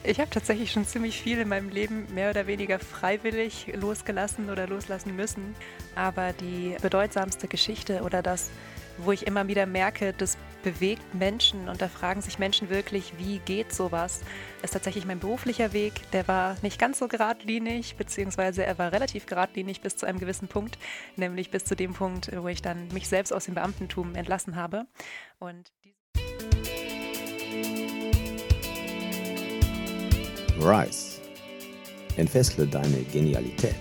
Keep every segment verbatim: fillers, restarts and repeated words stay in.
Ich habe tatsächlich schon ziemlich viel in meinem Leben mehr oder weniger freiwillig losgelassen oder loslassen müssen. Aber die bedeutsamste Geschichte oder das, wo ich immer wieder merke, das bewegt Menschen und da fragen sich Menschen wirklich, wie geht sowas, ist tatsächlich mein beruflicher Weg. Der war nicht ganz so geradlinig, beziehungsweise er war relativ geradlinig bis zu einem gewissen Punkt, nämlich bis zu dem Punkt, wo ich dann mich selbst aus dem Beamtentum entlassen habe. Und die Rise. Entfessle deine Genialität.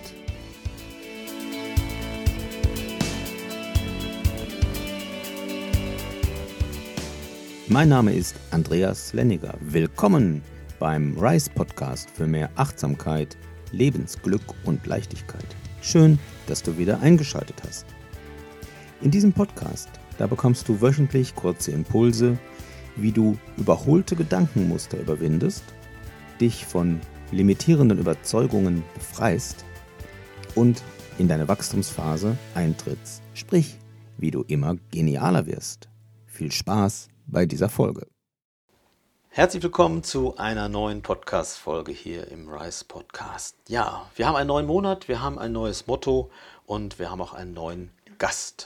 Mein Name ist Andreas Lenniger. Willkommen beim Rise Podcast für mehr Achtsamkeit, Lebensglück und Leichtigkeit. Schön, dass du wieder eingeschaltet hast. In diesem Podcast, da bekommst du wöchentlich kurze Impulse, wie du überholte Gedankenmuster überwindest, dich von limitierenden Überzeugungen befreist und in deine Wachstumsphase eintrittst, sprich, wie du immer genialer wirst. Viel Spaß bei dieser Folge. Herzlich willkommen zu einer neuen Podcast-Folge hier im Rise Podcast. Ja, wir haben einen neuen Monat, wir haben ein neues Motto und wir haben auch einen neuen Gast.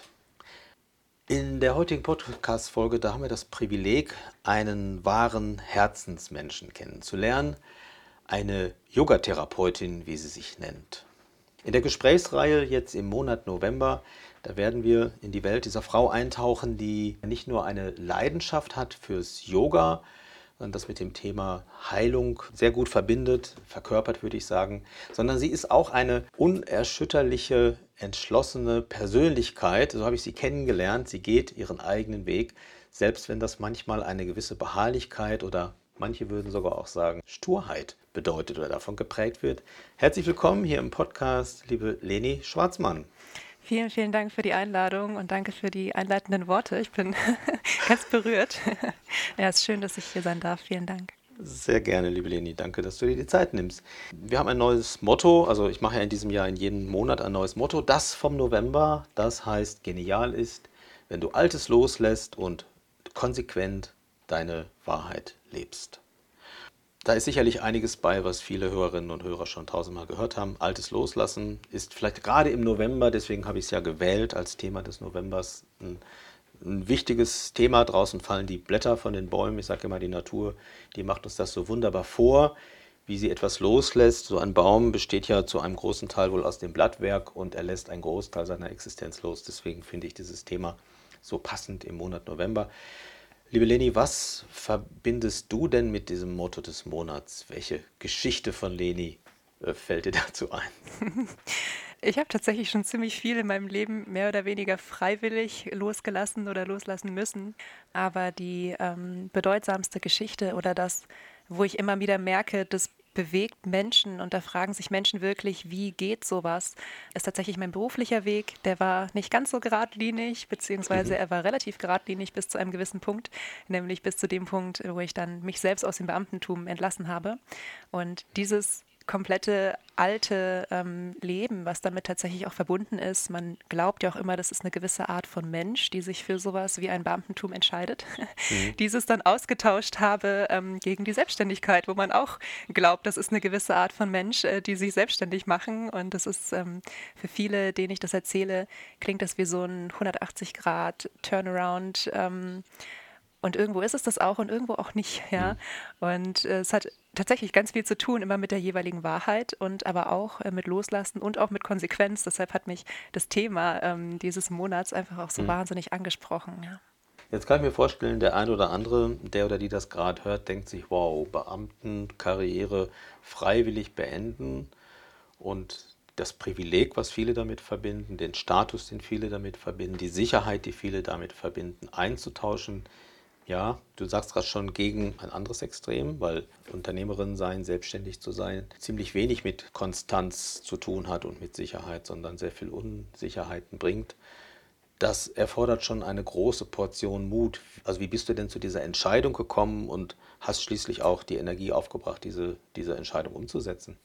In der heutigen Podcast-Folge, da haben wir das Privileg, einen wahren Herzensmenschen kennenzulernen, eine Yogatherapeutin, wie sie sich nennt. In der Gesprächsreihe jetzt im Monat November, da werden wir in die Welt dieser Frau eintauchen, die nicht nur eine Leidenschaft hat fürs Yoga, sondern das mit dem Thema Heilung sehr gut verbindet, verkörpert würde ich sagen, sondern sie ist auch eine unerschütterliche, entschlossene Persönlichkeit, so habe ich sie kennengelernt, sie geht ihren eigenen Weg, selbst wenn das manchmal eine gewisse Beharrlichkeit oder manche würden sogar auch sagen Sturheit bedeutet oder davon geprägt wird. Herzlich willkommen hier im Podcast, liebe Leni Schwarzmann. Vielen, vielen Dank für die Einladung und danke für die einleitenden Worte. Ich bin ganz berührt. Ja, es ist schön, dass ich hier sein darf. Vielen Dank. Sehr gerne, liebe Leni. Danke, dass du dir die Zeit nimmst. Wir haben ein neues Motto, also ich mache ja in diesem Jahr in jedem Monat ein neues Motto. Das vom November, das heißt, genial ist, wenn du Altes loslässt und konsequent deine Wahrheit lebst. Da ist sicherlich einiges bei, was viele Hörerinnen und Hörer schon tausendmal gehört haben. Altes Loslassen ist vielleicht gerade im November, deswegen habe ich es ja gewählt als Thema des Novembers, ein, ein wichtiges Thema. Draußen fallen die Blätter von den Bäumen. Ich sage immer, die Natur, die macht uns das so wunderbar vor, wie sie etwas loslässt. So ein Baum besteht ja zu einem großen Teil wohl aus dem Blattwerk und er lässt einen Großteil seiner Existenz los. Deswegen finde ich dieses Thema so passend im Monat November. Liebe Leni, was verbindest du denn mit diesem Motto des Monats? Welche Geschichte von Leni äh, fällt dir dazu ein? Ich habe tatsächlich schon ziemlich viel in meinem Leben mehr oder weniger freiwillig losgelassen oder loslassen müssen. Aber die ähm, bedeutsamste Geschichte oder das, wo ich immer wieder merke, das bewegt Menschen und da fragen sich Menschen wirklich, wie geht sowas, ist tatsächlich mein beruflicher Weg. Der war nicht ganz so geradlinig, beziehungsweise Mhm. er war relativ geradlinig bis zu einem gewissen Punkt, nämlich bis zu dem Punkt, wo ich dann mich selbst aus dem Beamtentum entlassen habe. Und dieses komplette alte ähm, Leben, was damit tatsächlich auch verbunden ist. Man glaubt ja auch immer, das ist eine gewisse Art von Mensch, die sich für sowas wie ein Beamtentum entscheidet. Mhm. Dieses dann ausgetauscht habe ähm, gegen die Selbstständigkeit, wo man auch glaubt, das ist eine gewisse Art von Mensch, äh, die sich selbstständig machen. Und das ist ähm, für viele, denen ich das erzähle, klingt das wie so ein hundertachtzig Grad Turnaround. Ähm, und irgendwo ist es das auch und irgendwo auch nicht, ja. Mhm. Und äh, es hat tatsächlich ganz viel zu tun, immer mit der jeweiligen Wahrheit und aber auch äh, mit Loslassen und auch mit Konsequenz. Deshalb hat mich das Thema ähm, dieses Monats einfach auch so Mhm. wahnsinnig angesprochen, ja. Jetzt kann ich mir vorstellen, der ein oder andere, der oder die das gerade hört, denkt sich, wow, Beamtenkarriere freiwillig beenden und das Privileg, was viele damit verbinden, den Status, den viele damit verbinden, die Sicherheit, die viele damit verbinden, einzutauschen. Ja, du sagst gerade schon gegen ein anderes Extrem, weil Unternehmerin sein, selbstständig zu sein, ziemlich wenig mit Konstanz zu tun hat und mit Sicherheit, sondern sehr viel Unsicherheiten bringt. Das erfordert schon eine große Portion Mut. Also wie bist du denn zu dieser Entscheidung gekommen und hast schließlich auch die Energie aufgebracht, diese, diese Entscheidung umzusetzen?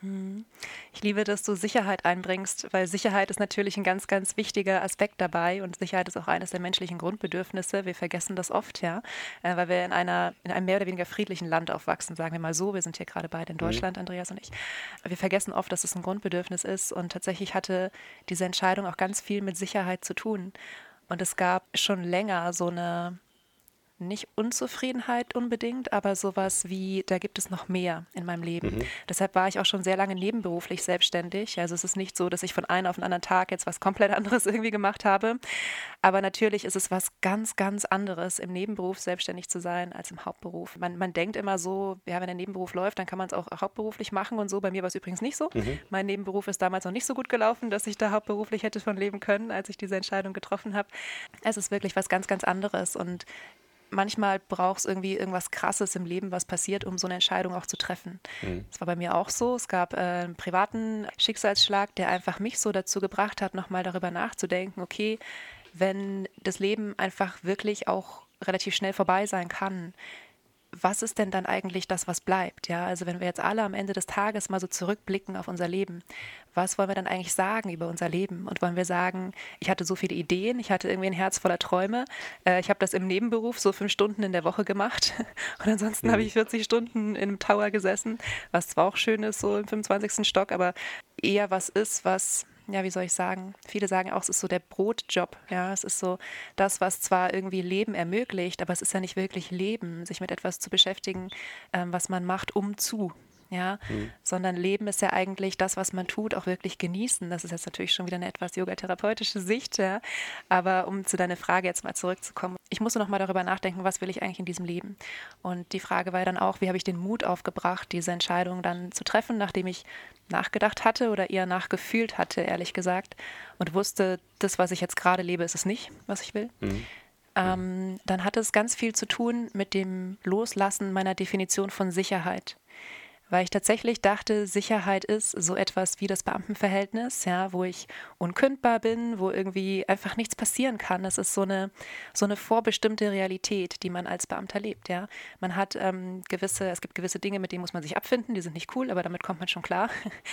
Ich liebe, dass du Sicherheit einbringst, weil Sicherheit ist natürlich ein ganz, ganz wichtiger Aspekt dabei und Sicherheit ist auch eines der menschlichen Grundbedürfnisse. Wir vergessen das oft, ja, äh, weil wir in einer, in einem mehr oder weniger friedlichen Land aufwachsen, sagen wir mal so. Wir sind hier gerade beide in Deutschland, Andreas und ich. Wir vergessen oft, dass es ein Grundbedürfnis ist und tatsächlich hatte diese Entscheidung auch ganz viel mit Sicherheit zu tun. Und es gab schon länger so eine nicht Unzufriedenheit unbedingt, aber sowas wie, da gibt es noch mehr in meinem Leben. Mhm. Deshalb war ich auch schon sehr lange nebenberuflich selbstständig. Also es ist nicht so, dass ich von einem auf den anderen Tag jetzt was komplett anderes irgendwie gemacht habe. Aber natürlich ist es was ganz, ganz anderes, im Nebenberuf selbstständig zu sein, als im Hauptberuf. Man, man denkt immer so, ja, wenn der Nebenberuf läuft, dann kann man es auch hauptberuflich machen und so. Bei mir war es übrigens nicht so. Mhm. Mein Nebenberuf ist damals noch nicht so gut gelaufen, dass ich da hauptberuflich hätte von leben können, als ich diese Entscheidung getroffen habe. Es ist wirklich was ganz, ganz anderes und manchmal braucht es irgendwie irgendwas Krasses im Leben, was passiert, um so eine Entscheidung auch zu treffen. Mhm. Das war bei mir auch so. Es gab äh, einen privaten Schicksalsschlag, der einfach mich so dazu gebracht hat, nochmal darüber nachzudenken, okay, wenn das Leben einfach wirklich auch relativ schnell vorbei sein kann, was ist denn dann eigentlich das, was bleibt? Ja, also wenn wir jetzt alle am Ende des Tages mal so zurückblicken auf unser Leben, was wollen wir dann eigentlich sagen über unser Leben? Und wollen wir sagen, ich hatte so viele Ideen, ich hatte irgendwie ein Herz voller Träume, äh, ich habe das im Nebenberuf so fünf Stunden in der Woche gemacht und ansonsten mhm. habe ich vierzig Stunden in einem Tower gesessen, was zwar auch schön ist, so im fünfundzwanzigsten Stock, aber eher was ist, was... Ja, wie soll ich sagen? Viele sagen auch, es ist so der Brotjob. Ja, es ist so das, was zwar irgendwie Leben ermöglicht, aber es ist ja nicht wirklich Leben, sich mit etwas zu beschäftigen, ähm, was man macht, um zu. Ja, mhm. sondern Leben ist ja eigentlich das, was man tut, auch wirklich genießen. Das ist jetzt natürlich schon wieder eine etwas yogatherapeutische Sicht, ja. Aber um zu deiner Frage jetzt mal zurückzukommen, ich musste noch mal darüber nachdenken, was will ich eigentlich in diesem Leben? Und die Frage war dann auch, wie habe ich den Mut aufgebracht, diese Entscheidung dann zu treffen, nachdem ich nachgedacht hatte oder eher nachgefühlt hatte, ehrlich gesagt, und wusste, das, was ich jetzt gerade lebe, ist es nicht, was ich will. Mhm. Ähm, dann hatte es ganz viel zu tun mit dem Loslassen meiner Definition von Sicherheit. Weil ich tatsächlich dachte, Sicherheit ist so etwas wie das Beamtenverhältnis, ja, wo ich unkündbar bin, wo irgendwie einfach nichts passieren kann. Das ist so eine, so eine vorbestimmte Realität, die man als Beamter lebt, ja. Man hat ähm, gewisse, es gibt gewisse Dinge, mit denen muss man sich abfinden, die sind nicht cool, aber damit kommt man schon klar.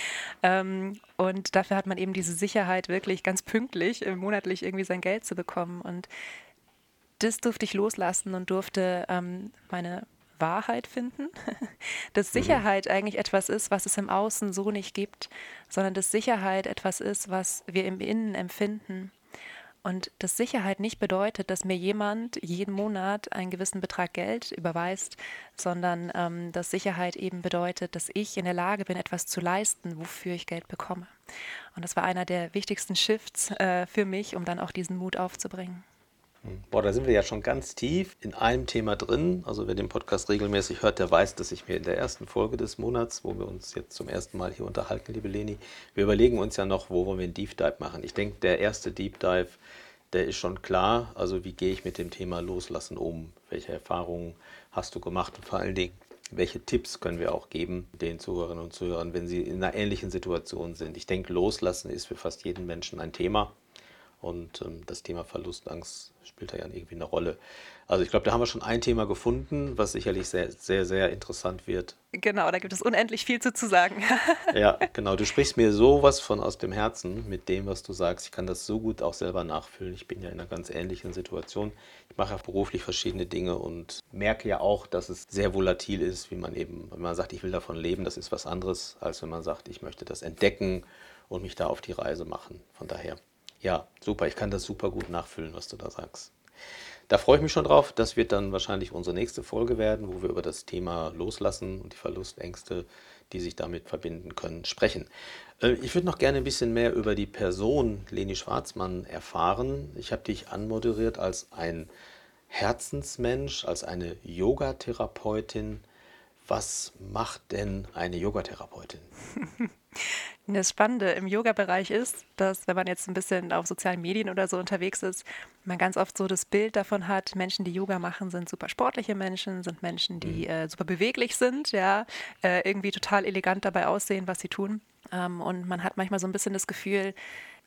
ähm, und dafür hat man eben diese Sicherheit, wirklich ganz pünktlich, äh, monatlich irgendwie sein Geld zu bekommen. Und das durfte ich loslassen und durfte ähm, meine Wahrheit finden, dass Sicherheit mhm. eigentlich etwas ist, was es im Außen so nicht gibt, sondern dass Sicherheit etwas ist, was wir im Innen empfinden. Und dass Sicherheit nicht bedeutet, dass mir jemand jeden Monat einen gewissen Betrag Geld überweist, sondern ähm, dass Sicherheit eben bedeutet, dass ich in der Lage bin, etwas zu leisten, wofür ich Geld bekomme. Und das war einer der wichtigsten Shifts äh, für mich, um dann auch diesen Mut aufzubringen. Boah, da sind wir ja schon ganz tief in einem Thema drin. Also wer den Podcast regelmäßig hört, der weiß, dass ich mir in der ersten Folge des Monats, wo wir uns jetzt zum ersten Mal hier unterhalten, liebe Leni, wir überlegen uns ja noch, wo wollen wir einen Deep Dive machen. Ich denke, der erste Deep Dive, der ist schon klar. Also wie gehe ich mit dem Thema Loslassen um? Welche Erfahrungen hast du gemacht? Und vor allen Dingen, welche Tipps können wir auch geben den Zuhörerinnen und Zuhörern, wenn sie in einer ähnlichen Situation sind? Ich denke, Loslassen ist für fast jeden Menschen ein Thema. Und ähm, das Thema Verlustangst spielt da ja irgendwie eine Rolle. Also ich glaube, da haben wir schon ein Thema gefunden, was sicherlich sehr, sehr, sehr interessant wird. Genau, da gibt es unendlich viel zu, zu sagen. Ja, genau. Du sprichst mir sowas von aus dem Herzen mit dem, was du sagst. Ich kann das so gut auch selber nachfühlen. Ich bin ja in einer ganz ähnlichen Situation. Ich mache ja beruflich verschiedene Dinge und merke ja auch, dass es sehr volatil ist, wie man eben, wenn man sagt, ich will davon leben, das ist was anderes, als wenn man sagt, ich möchte das entdecken und mich da auf die Reise machen. Von daher. Ja, super. Ich kann das super gut nachfühlen, was du da sagst. Da freue ich mich schon drauf. Das wird dann wahrscheinlich unsere nächste Folge werden, wo wir über das Thema Loslassen und die Verlustängste, die sich damit verbinden können, sprechen. Ich würde noch gerne ein bisschen mehr über die Person Leni Schwarzmann erfahren. Ich habe dich anmoderiert als ein Herzensmensch, als eine Yogatherapeutin. Was macht denn eine Yogatherapeutin? Das Spannende im Yoga-Bereich ist, dass, wenn man jetzt ein bisschen auf sozialen Medien oder so unterwegs ist, man ganz oft so das Bild davon hat, Menschen, die Yoga machen, sind super sportliche Menschen, sind Menschen, die äh, super beweglich sind, ja, äh, irgendwie total elegant dabei aussehen, was sie tun. Ähm, und man hat manchmal so ein bisschen das Gefühl,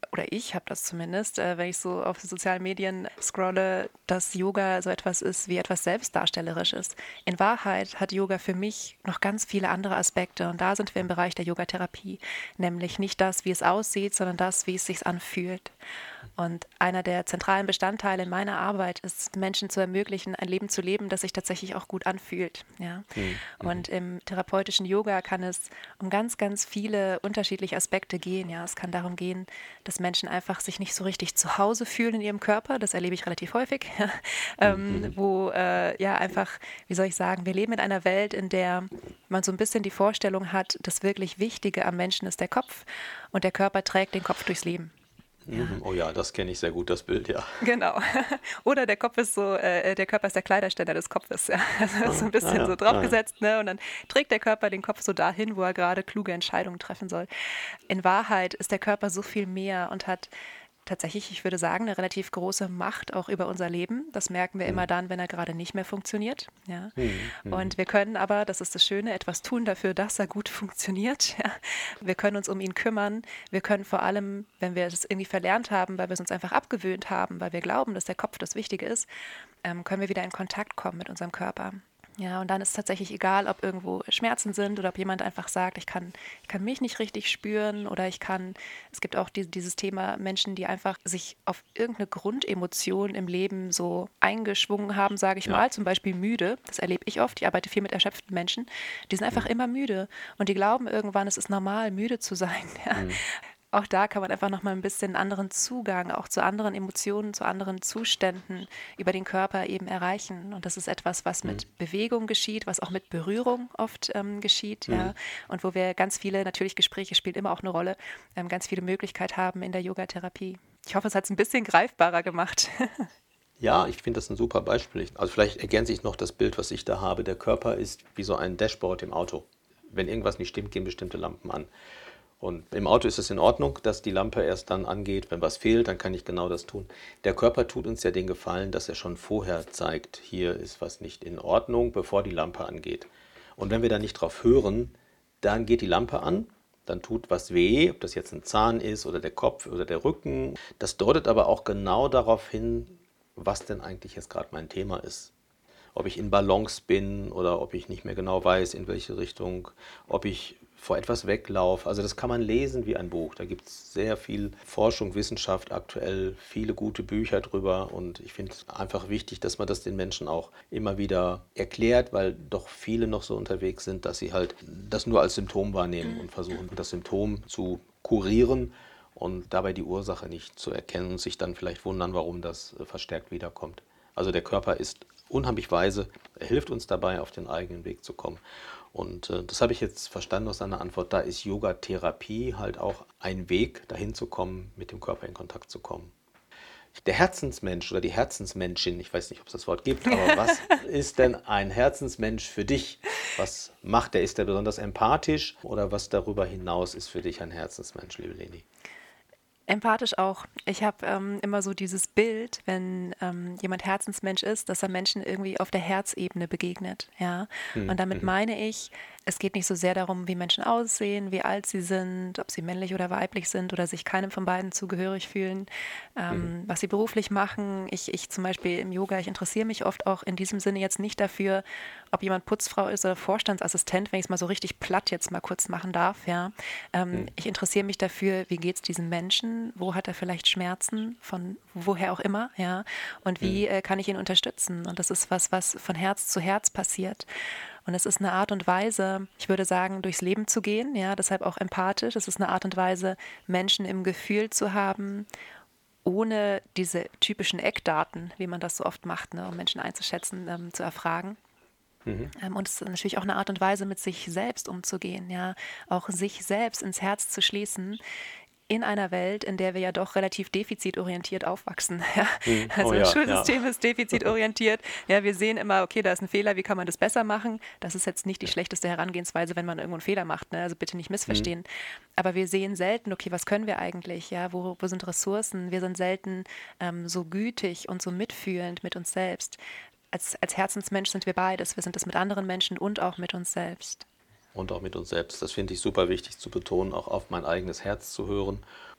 oder ich habe das zumindest, äh, wenn ich so auf sozialen Medien scrolle, dass Yoga so etwas ist wie etwas Selbstdarstellerisches. In Wahrheit hat Yoga für mich noch ganz viele andere Aspekte und da sind wir im Bereich der Yogatherapie, nämlich nicht das, wie es aussieht, sondern das, wie es sich anfühlt. Und einer der zentralen Bestandteile in meiner Arbeit ist, Menschen zu ermöglichen, ein Leben zu leben, das sich tatsächlich auch gut anfühlt. Ja? Mhm. Und im therapeutischen Yoga kann es um ganz, ganz viele unterschiedliche Aspekte gehen. Ja? Es kann darum gehen, dass Menschen einfach sich nicht so richtig zu Hause fühlen in ihrem Körper. Das erlebe ich relativ häufig. Ja? ähm, mhm. Wo äh, ja einfach, wie soll ich sagen, wir leben in einer Welt, in der man so ein bisschen die Vorstellung hat, das wirklich Wichtige am Menschen ist der Kopf und der Körper trägt den Kopf durchs Leben. Ja. Oh ja, das kenne ich sehr gut, das Bild, ja. Genau. Oder der Kopf ist so, äh, der Körper ist der Kleiderständer des Kopfes. Ja. Also ist so ein bisschen ah, ja, so draufgesetzt, ah, ja. ne? Und dann trägt der Körper den Kopf so dahin, wo er gerade kluge Entscheidungen treffen soll. In Wahrheit ist der Körper so viel mehr und hat tatsächlich, ich würde sagen, eine relativ große Macht auch über unser Leben. Das merken wir mhm. immer dann, wenn er gerade nicht mehr funktioniert. Ja. Mhm. Und wir können aber, das ist das Schöne, etwas tun dafür, dass er gut funktioniert. Ja. Wir können uns um ihn kümmern. Wir können vor allem, wenn wir das irgendwie verlernt haben, weil wir es uns einfach abgewöhnt haben, weil wir glauben, dass der Kopf das Wichtige ist, ähm, können wir wieder in Kontakt kommen mit unserem Körper. Ja, und dann ist es tatsächlich egal, ob irgendwo Schmerzen sind oder ob jemand einfach sagt, ich kann, ich kann mich nicht richtig spüren oder ich kann, es gibt auch die, dieses Thema Menschen, die einfach sich auf irgendeine Grundemotion im Leben so eingeschwungen haben, sage ich ja. mal, zum Beispiel müde, das erlebe ich oft, ich arbeite viel mit erschöpften Menschen, die sind einfach mhm. immer müde und die glauben irgendwann, es ist normal, müde zu sein. Ja. Mhm. Auch da kann man einfach nochmal ein bisschen anderen Zugang, auch zu anderen Emotionen, zu anderen Zuständen über den Körper eben erreichen. Und das ist etwas, was mit mhm. Bewegung geschieht, was auch mit Berührung oft ähm, geschieht. Mhm. Ja. Und wo wir ganz viele, natürlich Gespräche spielt immer auch eine Rolle, ähm, ganz viele Möglichkeiten haben in der Yogatherapie. Ich hoffe, es hat es ein bisschen greifbarer gemacht. Ja, ich finde das ein super Beispiel. Also vielleicht ergänze ich noch das Bild, was ich da habe. Der Körper ist wie so ein Dashboard im Auto. Wenn irgendwas nicht stimmt, gehen bestimmte Lampen an. Und im Auto ist es in Ordnung, dass die Lampe erst dann angeht, wenn was fehlt, dann kann ich genau das tun. Der Körper tut uns ja den Gefallen, dass er schon vorher zeigt, hier ist was nicht in Ordnung, bevor die Lampe angeht. Und wenn wir da nicht drauf hören, dann geht die Lampe an, dann tut was weh, ob das jetzt ein Zahn ist oder der Kopf oder der Rücken. Das deutet aber auch genau darauf hin, was denn eigentlich jetzt gerade mein Thema ist. Ob ich in Balance bin oder ob ich nicht mehr genau weiß, in welche Richtung, ob ich vor etwas weglaufe. Also das kann man lesen wie ein Buch. Da gibt es sehr viel Forschung, Wissenschaft aktuell, viele gute Bücher drüber. Und ich finde es einfach wichtig, dass man das den Menschen auch immer wieder erklärt, weil doch viele noch so unterwegs sind, dass sie halt das nur als Symptom wahrnehmen und versuchen, das Symptom zu kurieren und dabei die Ursache nicht zu erkennen und sich dann vielleicht wundern, warum das verstärkt wiederkommt. Also der Körper ist unheimlich weise, er hilft uns dabei, auf den eigenen Weg zu kommen. Und äh, das habe ich jetzt verstanden aus seiner Antwort, da ist Yoga-Therapie halt auch ein Weg, dahin zu kommen, mit dem Körper in Kontakt zu kommen. Der Herzensmensch oder die Herzensmenschin, ich weiß nicht, ob es das Wort gibt, aber was ist denn ein Herzensmensch für dich? Was macht der? Ist der besonders empathisch oder was darüber hinaus ist für dich ein Herzensmensch, liebe Leni? Empathisch auch. Ich habe ähm, immer so dieses Bild, wenn ähm, jemand Herzensmensch ist, dass er Menschen irgendwie auf der Herzebene begegnet. Ja? Hm. Und damit meine ich, es geht nicht so sehr darum, wie Menschen aussehen, wie alt sie sind, ob sie männlich oder weiblich sind oder sich keinem von beiden zugehörig fühlen, ähm, mhm. was sie beruflich machen. Ich, ich zum Beispiel im Yoga, ich interessiere mich oft auch in diesem Sinne jetzt nicht dafür, ob jemand Putzfrau ist oder Vorstandsassistent, wenn ich es mal so richtig platt jetzt mal kurz machen darf. Ja. Ähm, mhm. Ich interessiere mich dafür, wie geht es diesem Menschen, wo hat er vielleicht Schmerzen, von woher auch immer, ja, und wie mhm. äh, kann ich ihn unterstützen. Und das ist was, was von Herz zu Herz passiert. Und es ist eine Art und Weise, ich würde sagen, durchs Leben zu gehen, ja, deshalb auch empathisch. Es ist eine Art und Weise, Menschen im Gefühl zu haben, ohne diese typischen Eckdaten, wie man das so oft macht, ne, um Menschen einzuschätzen, ähm, zu erfragen. Mhm. Ähm, und es ist natürlich auch eine Art und Weise, mit sich selbst umzugehen, ja, auch sich selbst ins Herz zu schließen, in einer Welt, in der wir ja doch relativ defizitorientiert aufwachsen. Ja? Mhm. Also oh ja, das Schulsystem ja. ist defizitorientiert. Ja, wir sehen immer, okay, da ist ein Fehler, wie kann man das besser machen? Das ist jetzt nicht die schlechteste Herangehensweise, wenn man irgendwo einen Fehler macht. Ne? Also bitte nicht missverstehen. Mhm. Aber wir sehen selten, okay, was können wir eigentlich? Ja? Wo, wo sind Ressourcen? Wir sind selten ähm, so gütig und so mitfühlend mit uns selbst. Als, als Herzensmensch sind wir beides. Wir sind es mit anderen Menschen und auch mit uns selbst. Und auch mit uns selbst. Das finde ich super wichtig zu betonen, auch auf mein eigenes Herz zu hören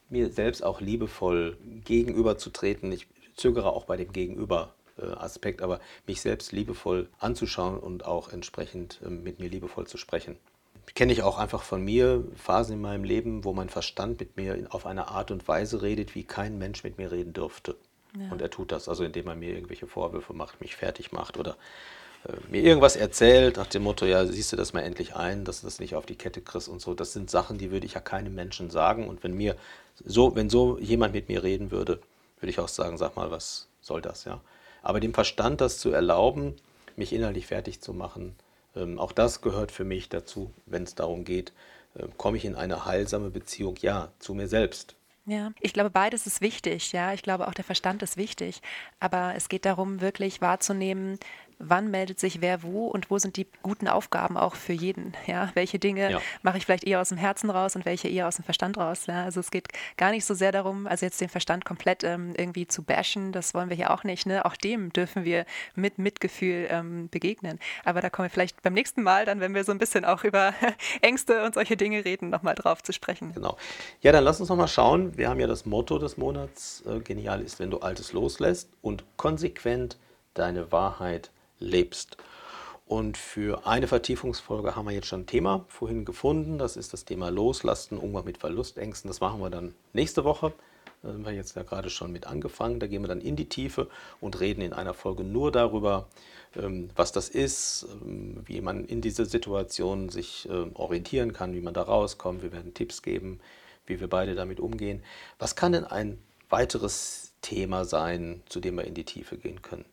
mir selbst auch liebevoll gegenüberzutreten. Ich zögere auch bei dem Gegenüber-Aspekt, aber mich selbst liebevoll anzuschauen und auch entsprechend äh, mit mir liebevoll zu sprechen. Kenne ich auch einfach von mir Phasen in meinem Leben, wo mein Verstand mit mir auf eine Art und Weise redet, wie kein Mensch mit mir reden dürfte. Ja. Und er tut das, also indem er mir irgendwelche Vorwürfe macht, mich fertig macht oder äh, mir irgendwas erzählt nach dem Motto, ja, siehst du das mal endlich ein, dass du das nicht auf die Kette kriegst und so. Das sind Sachen, die würde ich ja keinem Menschen sagen. Und wenn mir so, wenn so jemand mit mir reden würde, würde ich auch sagen, sag mal, was soll das, ja? Aber dem Verstand das zu erlauben, mich innerlich fertig zu machen, ähm, auch das gehört für mich dazu, wenn es darum geht, äh, komme ich in eine heilsame Beziehung, ja, zu mir selbst. Ja, ich glaube, beides ist wichtig, ja. Ich glaube, auch der Verstand ist wichtig. Aber es geht darum, wirklich wahrzunehmen, wann meldet sich wer wo und wo sind die guten Aufgaben auch für jeden, ja. Welche Dinge Ja. mache ich vielleicht eher aus dem Herzen raus und welche eher aus dem Verstand raus, ja. Also es geht gar nicht so sehr darum, also jetzt den Verstand komplett ähm, irgendwie zu bashen, das wollen wir hier auch nicht, ne. Auch dem dürfen wir mit Mitgefühl ähm, begegnen. Aber da kommen wir vielleicht beim nächsten Mal dann, wenn wir so ein bisschen auch über Ängste und solche Dinge reden, nochmal drauf zu sprechen. Genau. Ja, dann lass uns noch mal schauen. Wir haben ja das Motto des Monats, äh, genial ist, wenn du Altes loslässt und konsequent deine Wahrheit lebst. Und für eine Vertiefungsfolge haben wir jetzt schon ein Thema vorhin gefunden. Das ist das Thema Loslassen, Umgang mit Verlustängsten. Das machen wir dann nächste Woche. Da haben wir jetzt ja gerade schon mit angefangen. Da gehen wir dann in die Tiefe und reden in einer Folge nur darüber, ähm, was das ist, ähm, wie man in dieser Situation sich ähm, orientieren kann, wie man da rauskommt. Wir werden Tipps geben, wie wir beide damit umgehen. Was kann denn ein weiteres Thema sein, zu dem wir in die Tiefe gehen können?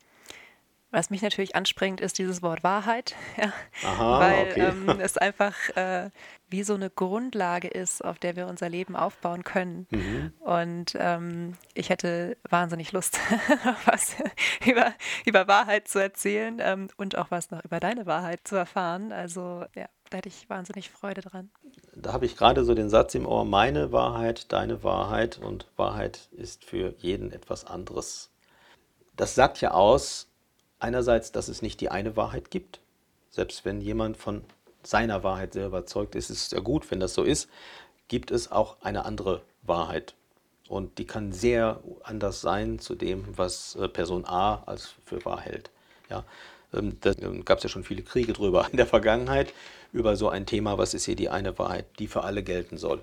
Was mich natürlich anspringt, ist dieses Wort Wahrheit, ja, Aha, weil okay. ähm, es einfach äh, wie so eine Grundlage ist, auf der wir unser Leben aufbauen können. Mhm. Und ähm, ich hätte wahnsinnig Lust, was über, über Wahrheit zu erzählen ähm, und auch was noch über deine Wahrheit zu erfahren. Also ja, da hätte ich wahnsinnig Freude dran. Da habe ich gerade so den Satz im Ohr, meine Wahrheit, deine Wahrheit und Wahrheit ist für jeden etwas anderes. Das sagt ja aus, einerseits, dass es nicht die eine Wahrheit gibt. Selbst wenn jemand von seiner Wahrheit sehr überzeugt ist, ist es ja gut, wenn das so ist, gibt es auch eine andere Wahrheit. Und die kann sehr anders sein zu dem, was äh, Person A als für wahr hält. Ja, ähm, da gab es ja schon viele Kriege drüber in der Vergangenheit, über so ein Thema, was ist hier die eine Wahrheit, die für alle gelten soll.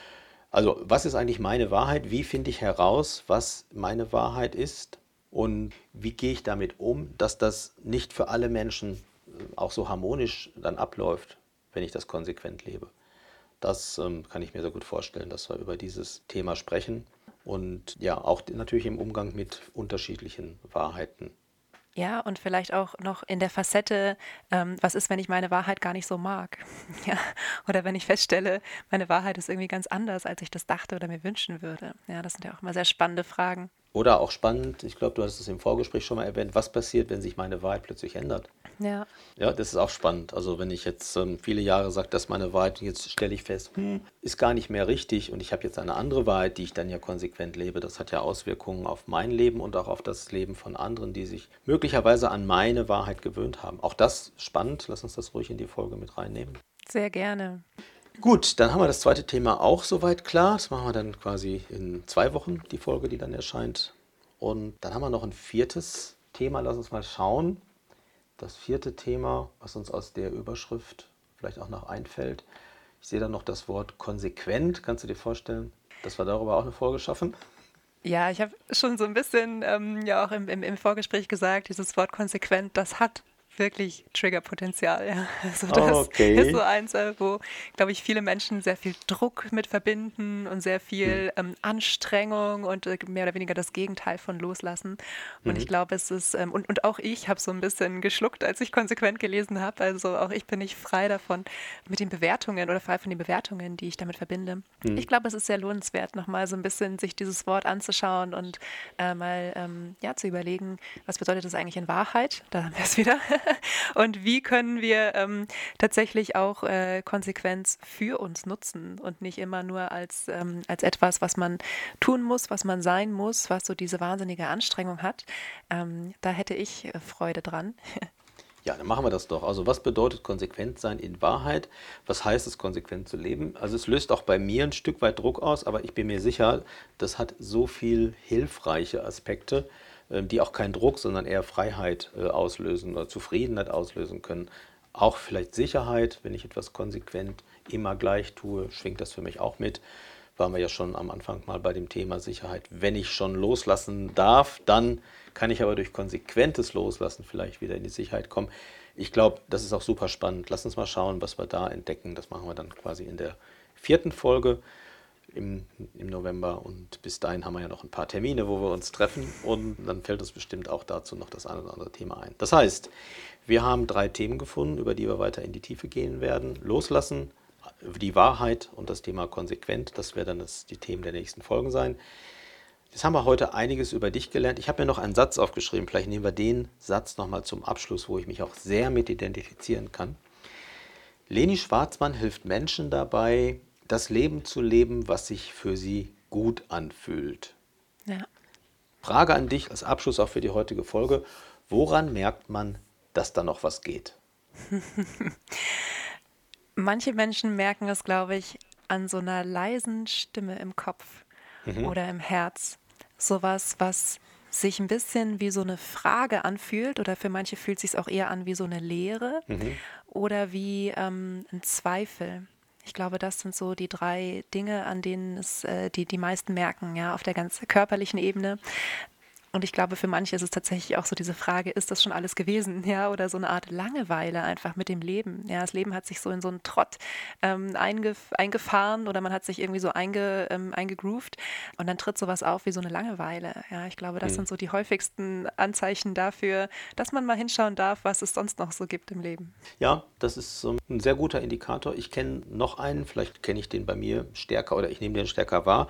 Also, was ist eigentlich meine Wahrheit? Wie finde ich heraus, was meine Wahrheit ist? Und wie gehe ich damit um, dass das nicht für alle Menschen äh, auch so harmonisch dann abläuft, wenn ich das konsequent lebe? Das ähm, kann ich mir sehr gut vorstellen, dass wir über dieses Thema sprechen und ja, auch natürlich im Umgang mit unterschiedlichen Wahrheiten. Ja, und vielleicht auch noch in der Facette, ähm, was ist, wenn ich meine Wahrheit gar nicht so mag? Ja, oder wenn ich feststelle, meine Wahrheit ist irgendwie ganz anders, als ich das dachte oder mir wünschen würde. Ja, das sind ja auch immer sehr spannende Fragen. Oder auch spannend, ich glaube, du hast es im Vorgespräch schon mal erwähnt, was passiert, wenn sich meine Wahrheit plötzlich ändert? Ja, Ja, das ist auch spannend. Also wenn ich jetzt ähm, viele Jahre sage, das ist meine Wahrheit und jetzt stelle ich fest, hm, ist gar nicht mehr richtig und ich habe jetzt eine andere Wahrheit, die ich dann ja konsequent lebe. Das hat ja Auswirkungen auf mein Leben und auch auf das Leben von anderen, die sich möglicherweise an meine Wahrheit gewöhnt haben. Auch das spannend. Lass uns das ruhig in die Folge mit reinnehmen. sehr gerne. Gut, dann haben wir das zweite Thema auch soweit klar. Das machen wir dann quasi in zwei Wochen, die Folge, die dann erscheint. Und dann haben wir noch ein viertes Thema. Lass uns mal schauen. Das vierte Thema, was uns aus der Überschrift vielleicht auch noch einfällt. Ich sehe da noch das Wort konsequent. Kannst du dir vorstellen, dass wir darüber auch eine Folge schaffen? Ja, ich habe schon so ein bisschen ähm, ja auch im, im, im Vorgespräch gesagt, dieses Wort konsequent, das hat wirklich Triggerpotenzial. Ja. Also das Okay. ist so eins, äh, wo, glaube ich, viele Menschen sehr viel Druck mit verbinden und sehr viel ähm, Anstrengung und äh, mehr oder weniger das Gegenteil von Loslassen. Und ich Mhm. glaube, es ist, ähm, und, und auch ich habe so ein bisschen geschluckt, als ich konsequent gelesen habe. Also auch ich bin nicht frei davon mit den Bewertungen oder frei von den Bewertungen, die ich damit verbinde. Mhm. Ich glaube, es ist sehr lohnenswert, nochmal so ein bisschen sich dieses Wort anzuschauen und äh, mal ähm, ja, zu überlegen, was bedeutet das eigentlich in Wahrheit? Da haben wir es wieder. Und wie können wir ähm, tatsächlich auch äh, Konsequenz für uns nutzen und nicht immer nur als, ähm, als etwas, was man tun muss, was man sein muss, was so diese wahnsinnige Anstrengung hat. Ähm, da hätte ich äh, Freude dran. Ja, dann machen wir das doch. Also was bedeutet konsequent sein in Wahrheit? Was heißt es, konsequent zu leben? Also es löst auch bei mir ein Stück weit Druck aus, aber ich bin mir sicher, das hat so viel hilfreiche Aspekte, äh, die auch keinen Druck, sondern eher Freiheit äh, auslösen oder Zufriedenheit auslösen können. Auch vielleicht Sicherheit, wenn ich etwas konsequent immer gleich tue, schwingt das für mich auch mit. Waren wir ja schon am Anfang mal bei dem Thema Sicherheit. Wenn ich schon loslassen darf, dann kann ich aber durch konsequentes Loslassen vielleicht wieder in die Sicherheit kommen. Ich glaube, das ist auch super spannend. Lass uns mal schauen, was wir da entdecken. Das machen wir dann quasi in der vierten Folge im, im November. Und bis dahin haben wir ja noch ein paar Termine, wo wir uns treffen. Und dann fällt uns bestimmt auch dazu noch das eine oder andere Thema ein. Das heißt, wir haben drei Themen gefunden, über die wir weiter in die Tiefe gehen werden. Loslassen, die Wahrheit und das Thema konsequent, das werden dann das, die Themen der nächsten Folgen sein. Jetzt haben wir heute einiges über dich gelernt. Ich habe mir noch einen Satz aufgeschrieben, vielleicht nehmen wir den Satz nochmal zum Abschluss, wo ich mich auch sehr mit identifizieren kann. Leni Schwarzmann hilft Menschen dabei, das Leben zu leben, was sich für sie gut anfühlt. Ja. Frage an dich als Abschluss auch für die heutige Folge. Woran merkt man, dass da noch was geht? Manche Menschen merken es, glaube ich, an so einer leisen Stimme im Kopf mhm. oder im Herz. Sowas, was sich ein bisschen wie so eine Frage anfühlt oder für manche fühlt es sich auch eher an wie so eine Leere mhm. oder wie ähm, ein Zweifel. Ich glaube, das sind so die drei Dinge, an denen es äh, die, die meisten merken, ja, auf der ganz körperlichen Ebene. Und ich glaube, für manche ist es tatsächlich auch so diese Frage, ist das schon alles gewesen? Ja, oder so eine Art Langeweile einfach mit dem Leben. Ja, das Leben hat sich so in so einen Trott ähm, eingef- eingefahren oder man hat sich irgendwie so einge, ähm, eingegroovt und dann tritt sowas auf wie so eine Langeweile. Ja, ich glaube, das mhm. sind so die häufigsten Anzeichen dafür, dass man mal hinschauen darf, was es sonst noch so gibt im Leben. Ja, das ist um, ein sehr guter Indikator. Ich kenne noch einen, vielleicht kenne ich den bei mir stärker oder ich nehme den stärker wahr.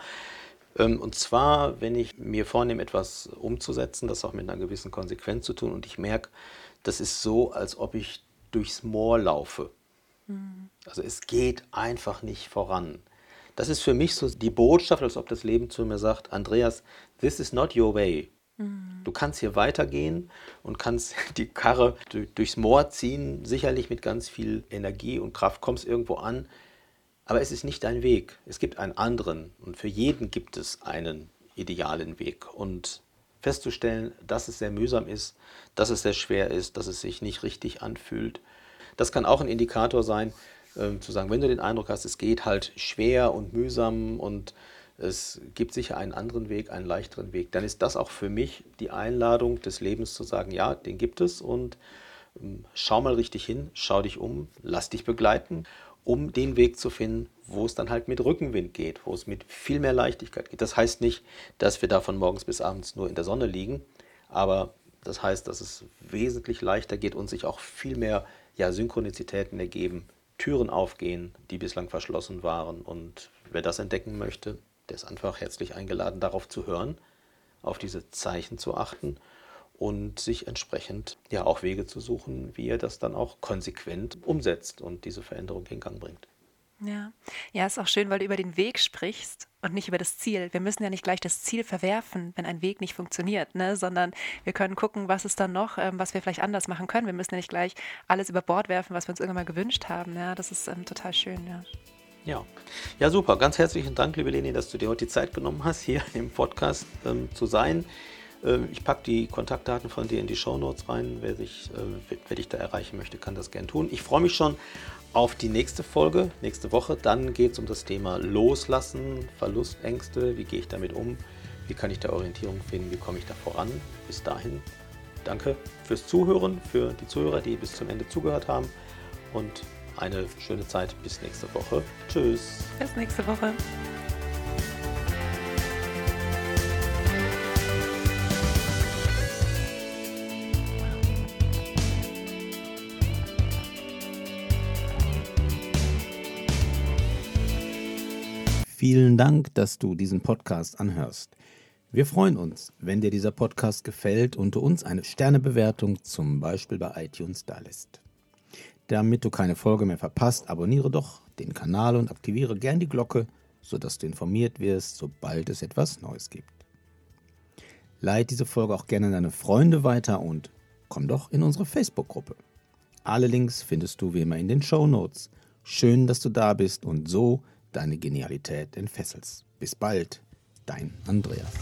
Und zwar, wenn ich mir vornehme, etwas umzusetzen, das auch mit einer gewissen Konsequenz zu tun und ich merke, das ist so, als ob ich durchs Moor laufe. Mhm. Also es geht einfach nicht voran. Das ist für mich so die Botschaft, als ob das Leben zu mir sagt, Andreas, this is not your way. Mhm. Du kannst hier weitergehen und kannst die Karre durchs Moor ziehen, sicherlich mit ganz viel Energie und Kraft, kommst irgendwo an. Aber es ist nicht dein Weg. Es gibt einen anderen und für jeden gibt es einen idealen Weg. Und festzustellen, dass es sehr mühsam ist, dass es sehr schwer ist, dass es sich nicht richtig anfühlt, das kann auch ein Indikator sein, äh, zu sagen, wenn du den Eindruck hast, es geht halt schwer und mühsam und es gibt sicher einen anderen Weg, einen leichteren Weg, dann ist das auch für mich die Einladung des Lebens zu sagen, ja, den gibt es und ähm, schau mal richtig hin, schau dich um, lass dich begleiten, um den Weg zu finden, wo es dann halt mit Rückenwind geht, wo es mit viel mehr Leichtigkeit geht. Das heißt nicht, dass wir da von morgens bis abends nur in der Sonne liegen, aber das heißt, dass es wesentlich leichter geht und sich auch viel mehr ja, Synchronizitäten ergeben, Türen aufgehen, die bislang verschlossen waren. Und wer das entdecken möchte, der ist einfach herzlich eingeladen, darauf zu hören, auf diese Zeichen zu achten und sich entsprechend ja auch Wege zu suchen, wie er das dann auch konsequent umsetzt und diese Veränderung in Gang bringt. Ja, ja, ist auch schön, weil du über den Weg sprichst und nicht über das Ziel. Wir müssen ja nicht gleich das Ziel verwerfen, wenn ein Weg nicht funktioniert, ne? Sondern wir können gucken, was ist dann noch, ähm, was wir vielleicht anders machen können. Wir müssen ja nicht gleich alles über Bord werfen, was wir uns irgendwann mal gewünscht haben. Ja, das ist ähm, total schön, ja. Ja. Ja, super. Ganz herzlichen Dank, liebe Leni, dass du dir heute die Zeit genommen hast, hier im Podcast ähm, zu sein. Ähm, ich packe die Kontaktdaten von dir in die Shownotes rein. Wer dich, äh, wer dich da erreichen möchte, kann das gern tun. Ich freue mich schon auf die nächste Folge, nächste Woche. Dann geht es um das Thema Loslassen, Verlustängste. Wie gehe ich damit um? Wie kann ich da Orientierung finden? Wie komme ich da voran? Bis dahin, danke fürs Zuhören, für die Zuhörer, die bis zum Ende zugehört haben. Und eine schöne Zeit bis nächste Woche. Tschüss. Bis nächste Woche. Vielen Dank, dass du diesen Podcast anhörst. Wir freuen uns, wenn dir dieser Podcast gefällt und du uns eine Sternebewertung zum Beispiel bei iTunes dalässt. Damit du keine Folge mehr verpasst, abonniere doch den Kanal und aktiviere gern die Glocke, sodass du informiert wirst, sobald es etwas Neues gibt. Leite diese Folge auch gerne an deine Freunde weiter und komm doch in unsere Facebook-Gruppe. Alle Links findest du wie immer in den Shownotes. Schön, dass du da bist und so deine Genialität entfesselst. Bis bald, dein Andreas.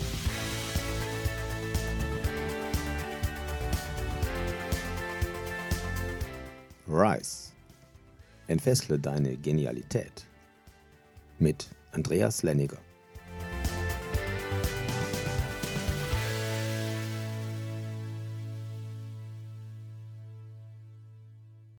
Rise. Entfessle deine Genialität. Mit Andreas Lenniger.